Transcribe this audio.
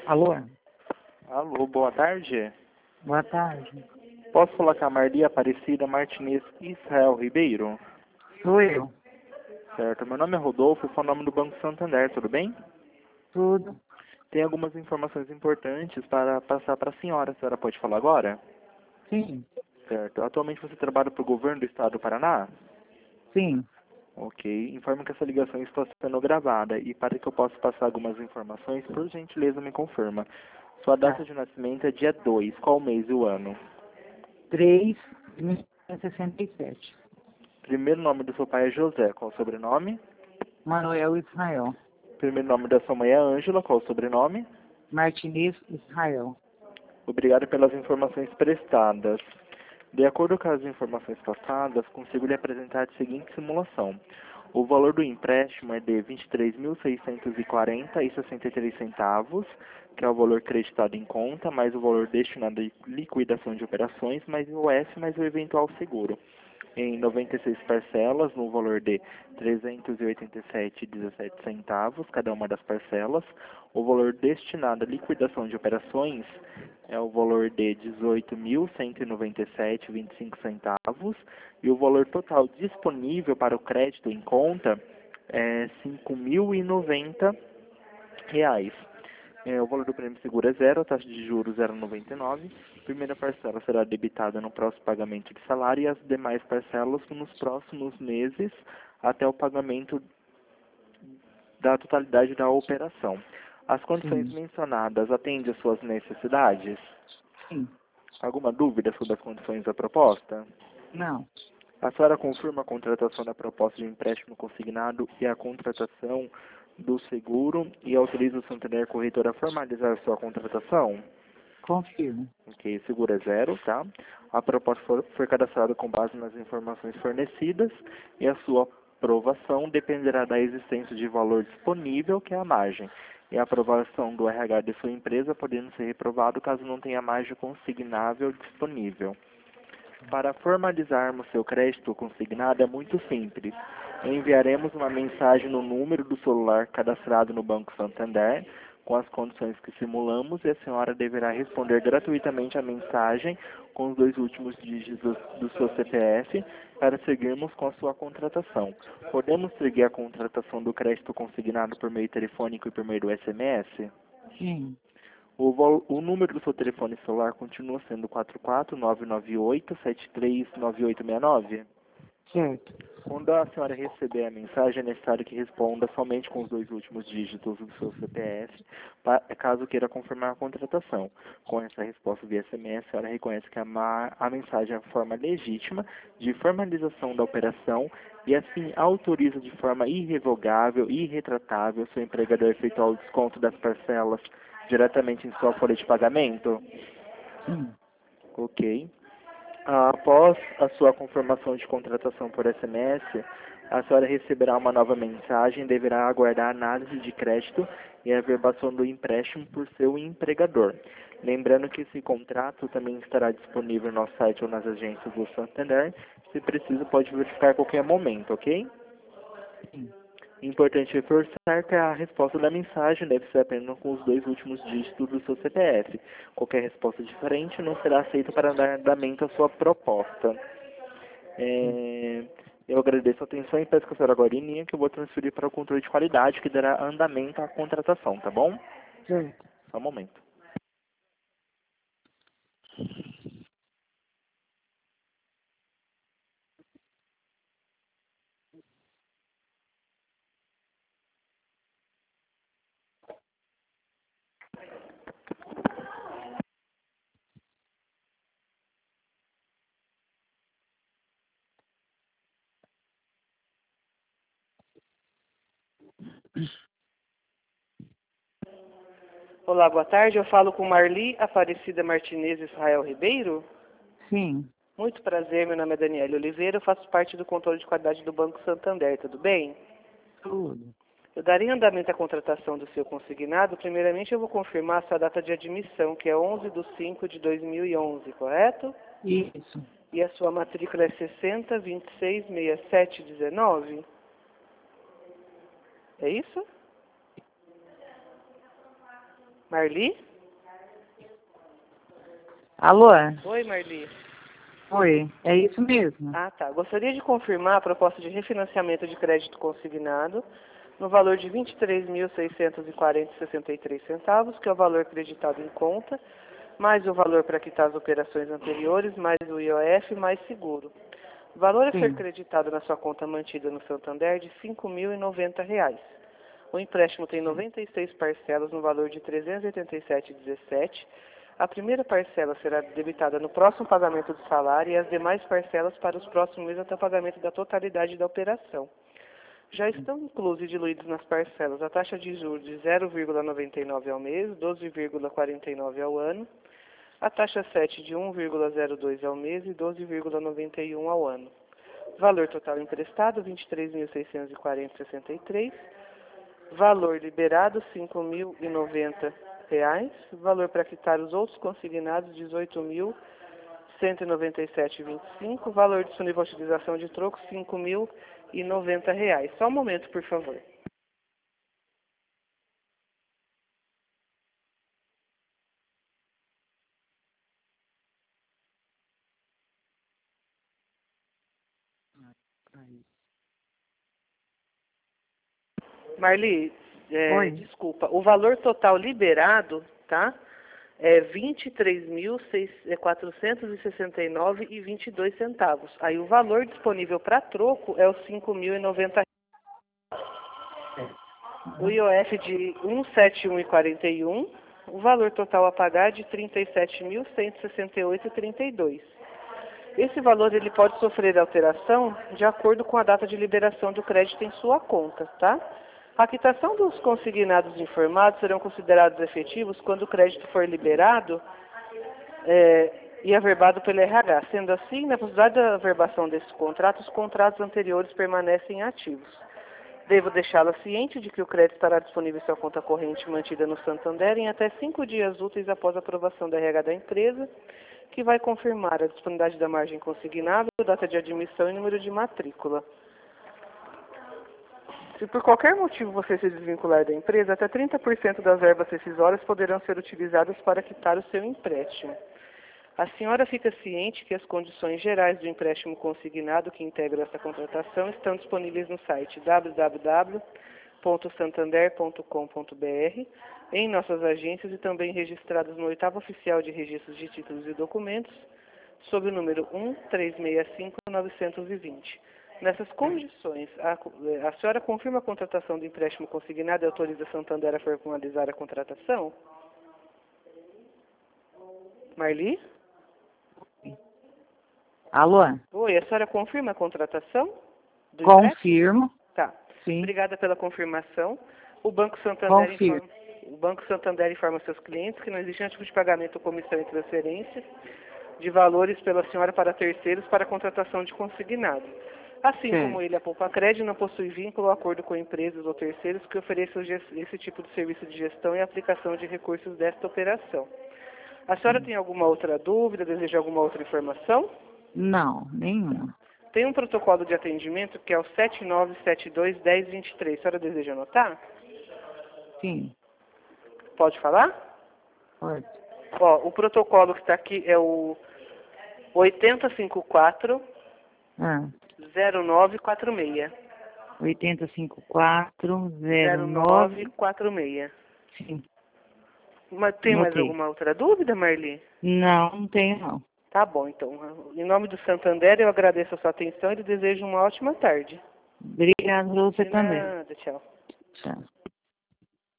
Alô? Alô, boa tarde. Boa tarde. Posso falar com a Marli Aparecida Martinez Israel Ribeiro? Sou eu. Certo, meu nome é Rodolfo, eu sou o nome do Banco Santander, tudo bem? Tudo? Tem algumas informações importantes para passar para a senhora pode falar agora? Sim. Certo, atualmente você trabalha para o governo do estado do Paraná? Sim. Ok, informo que essa ligação está sendo gravada e para que eu possa passar algumas informações, por gentileza me confirma. Sua data Tá. de nascimento é dia 2, qual mês e o ano? 3 de 1967. Primeiro nome do seu pai é José, qual o sobrenome? Manuel Israel. Primeiro nome da sua mãe é Ângela, qual o sobrenome? Martinez Israel. Obrigado pelas informações prestadas. De acordo com as informações passadas, consigo lhe apresentar a seguinte simulação. O valor do empréstimo é de R$ 23.640,63, que é o valor creditado em conta, mais o valor destinado à liquidação de operações, mais o IOF, mais o eventual seguro. Em 96 parcelas, no valor de R$ 387,17, cada uma das parcelas. O valor destinado à liquidação de operações é o valor de R$ 18.197,25 e o valor total disponível para o crédito em conta é R$ 5.090. O valor do prêmio seguro é zero, a taxa de juros 0,99. Primeira parcela será debitada no próximo pagamento de salário e as demais parcelas nos próximos meses até o pagamento da totalidade da operação. As condições Sim. mencionadas atendem às suas necessidades? Sim. Alguma dúvida sobre as condições da proposta? Não. A senhora confirma a contratação da proposta de empréstimo consignado e a contratação do seguro e autoriza o Santander Corretora a formalizar sua contratação? Confirmo. Ok, seguro é zero, tá? A proposta foi cadastrada com base nas informações fornecidas e a sua aprovação dependerá da existência de valor disponível, que é a margem, e a aprovação do RH de sua empresa, podendo ser reprovado caso não tenha margem consignável disponível. Para formalizarmos seu crédito consignado é muito simples. Enviaremos uma mensagem no número do celular cadastrado no Banco Santander, com as condições que simulamos, e a senhora deverá responder gratuitamente a mensagem com os 2 últimos dígitos do seu CPF para seguirmos com a sua contratação. Podemos seguir a contratação do crédito consignado por meio telefônico e por meio do SMS? Sim. O número do seu telefone celular continua sendo 44998739869? Certo. Quando a senhora receber a mensagem, é necessário que responda somente com os 2 últimos dígitos do seu CPF, caso queira confirmar a contratação. Com essa resposta via SMS, a senhora reconhece que a mensagem é a forma legítima de formalização da operação e assim autoriza de forma irrevogável e irretratável seu empregador a efetuar o desconto das parcelas diretamente em sua folha de pagamento? Sim. Ok. Após a sua confirmação de contratação por SMS, a senhora receberá uma nova mensagem e deverá aguardar a análise de crédito e a averbação do empréstimo por seu empregador. Lembrando que esse contrato também estará disponível no nosso site ou nas agências do Santander. Se preciso, pode verificar a qualquer momento, ok? Sim. Importante reforçar que a resposta da mensagem deve ser apenas com os 2 últimos dígitos do seu CPF. Qualquer resposta diferente não será aceita para dar andamento à sua proposta. Eu agradeço a atenção e peço que a senhora agora em linha, que eu vou transferir para o controle de qualidade, que dará andamento à contratação, tá bom? Certo. Só um momento. Olá, boa tarde. Eu falo com Marli Aparecida Martinez Israel Ribeiro. Sim. Muito prazer, meu nome é Daniela Oliveira, eu faço parte do controle de qualidade do Banco Santander, tudo bem? Tudo. Eu darei andamento à contratação do seu consignado. Primeiramente, eu vou confirmar a sua data de admissão, que é 11/5/2011, correto? Isso. E a sua matrícula é 60266719? É isso? Marli? Alô? Oi, Marli. Oi, é isso mesmo. Ah, tá. Gostaria de confirmar a proposta de refinanciamento de crédito consignado no valor de R$ 23.640,63, que é o valor acreditado em conta, mais o valor para quitar as operações anteriores, mais o IOF, mais seguro. O valor a ser Sim. creditado na sua conta mantida no Santander é de R$ 5.090. O empréstimo tem 96 parcelas no valor de R$ 387,17. A primeira parcela será debitada no próximo pagamento do salário e as demais parcelas para os próximos meses até o pagamento da totalidade da operação. Já estão inclusos e diluídos nas parcelas a taxa de juros de 0,99 ao mês, 12,49 ao ano, a taxa 7 de 1,02 ao mês e 12,91 ao ano. Valor total emprestado, R$ 23.640,63. Valor liberado, R$ 5.090. Valor para quitar os outros consignados, R$ 18.197,25. Valor disponível à utilização de troco, R$ 5.090. Só um momento, por favor. Marli, Oi. desculpa, o valor total liberado, tá? É R$ 23.469,22. Aí o valor disponível para troco é os R$ 5.090. O IOF de 171,41. O valor total a pagar é de R$ 37.168,32. Esse valor ele pode sofrer alteração de acordo com a data de liberação do crédito em sua conta, tá? A quitação dos consignados informados serão considerados efetivos quando o crédito for liberado e averbado pelo RH. Sendo assim, na possibilidade da averbação desse contrato, os contratos anteriores permanecem ativos. Devo deixá-la ciente de que o crédito estará disponível em sua conta corrente mantida no Santander em até 5 dias úteis após a aprovação da RH da empresa, que vai confirmar a disponibilidade da margem consignável, data de admissão e número de matrícula. Se por qualquer motivo você se desvincular da empresa, até 30% das verbas rescisórias poderão ser utilizadas para quitar o seu empréstimo. A senhora fica ciente que as condições gerais do empréstimo consignado que integram essa contratação estão disponíveis no site www.santander.com.br, em nossas agências e também registradas no 8º Oficial de Registros de Títulos e Documentos, sob o número 1365920. Nessas condições, a senhora confirma a contratação do empréstimo consignado e autoriza a Santander a formalizar a contratação? Marli? Alô? Oi, a senhora confirma a contratação do empréstimo? Confirmo. Tá. Sim. Obrigada pela confirmação. O Banco Santander informa seus clientes que não existe nenhum tipo de pagamento ou comissão em transferência de valores pela senhora para terceiros para a contratação de consignado. Assim como ele, a Poupa Crédito, não possui vínculo ou acordo com empresas ou terceiros que ofereçam esse tipo de serviço de gestão e aplicação de recursos desta operação. A senhora tem alguma outra dúvida, deseja alguma outra informação? Não, nenhuma. Tem um protocolo de atendimento que é o 7972-1023. A senhora deseja anotar? Sim, Pode falar? pode. Ó, o protocolo que está aqui é o 8054 Ah, 0946. 805409. 0946. Sim. Mas tem mais Notei. alguma outra dúvida, Marli? Não, não tenho não. Tá bom, então. Em nome do Santander, eu agradeço a sua atenção e lhe desejo uma ótima tarde. Obrigada a você De também. nada, tchau. Tchau.